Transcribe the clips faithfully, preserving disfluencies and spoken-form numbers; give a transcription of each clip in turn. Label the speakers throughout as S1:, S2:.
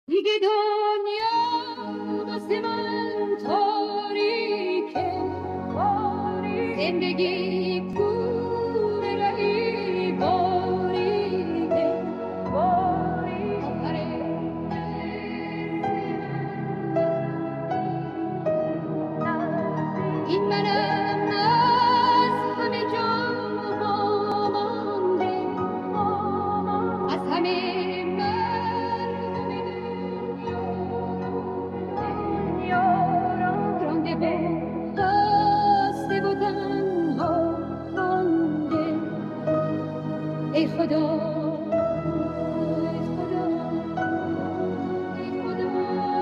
S1: دیگه دنیا واسه من تاریکه، زندگی کوره رهی باریکه، آخره این منم از همه جا وامانده، از همه مردم دنیا رانده و خسته و تنها مانده. ای خدا ای خدا ای خدا،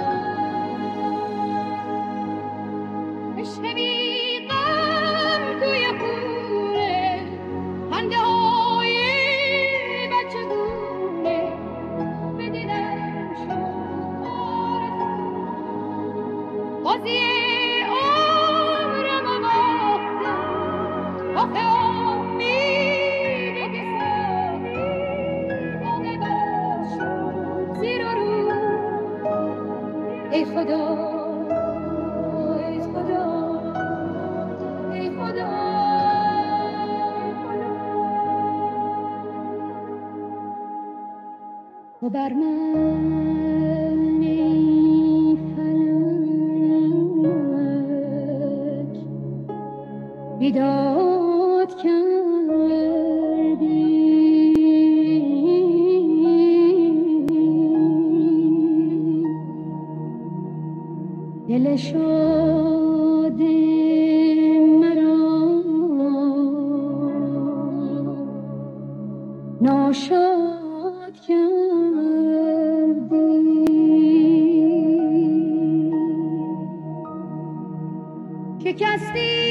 S1: عشق بی غم توی خونه، خنده های بچگونه، به دلم شد آرزو، بازی عمرم و باختم، آخه امیدی که ساختی عاقبت شد زیر و رو. ای خدا ای خدا ای خدا، تو بر من ای فلک بیداد کردی، دل شاد مرا ناشاد کردی. شکستی